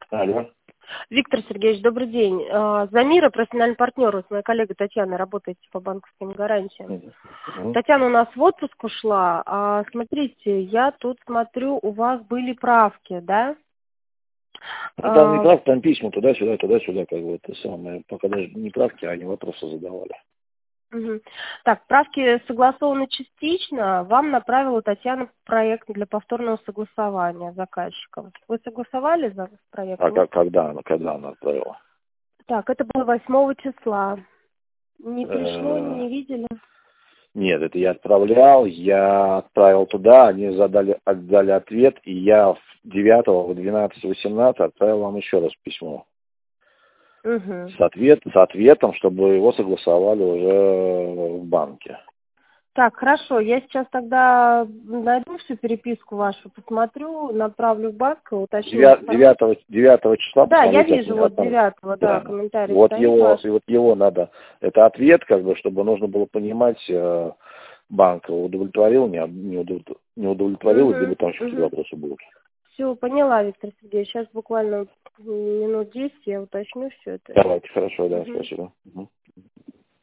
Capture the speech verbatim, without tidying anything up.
Алло. Виктор Сергеевич, добрый день. А, Замира, профессиональный партнер, вот с моей коллегой Татьяной работаете по банковским гарантиям. Мгм. Татьяна у нас в отпуск ушла. А, смотрите, я тут смотрю, у вас были правки, да? Ну, там не А, правки, там письма туда-сюда, туда-сюда, как бы это самое. Пока даже не правки, а они вопросы задавали. мгм. Так, правки согласованы частично. Вам направила Татьяна проект для повторного согласования заказчиком. Вы согласовали за проект? А Нет? как, когда она, когда она отправила? Так, это было восьмого числа. Не пришло, Э, не видели? Нет, это я отправлял, я отправил туда, они задали, отдали ответ, и я в девятого, в двенадцать восемнадцать отправил вам еще раз письмо. Угу. С, ответ, с ответом, чтобы его согласовали уже в банке. Так, хорошо. Я сейчас тогда найду всю переписку вашу, посмотрю, направлю в банк, уточню информацию. девятого, девятого числа Да, я посмотрите. вижу, от- вот от- девятого, да, да. комментарий Вот стоит его, ваш. и вот его надо, это ответ, как бы, чтобы нужно было понимать, э, банк удовлетворил, не, не удов- не удовлетворил, либо Угу, там еще какие угу. вопросы будут. Все, поняла, Виктор Сергеевич. Сейчас буквально минут десять я уточню все это. Давайте, хорошо, да, Угу. спасибо. Мгм.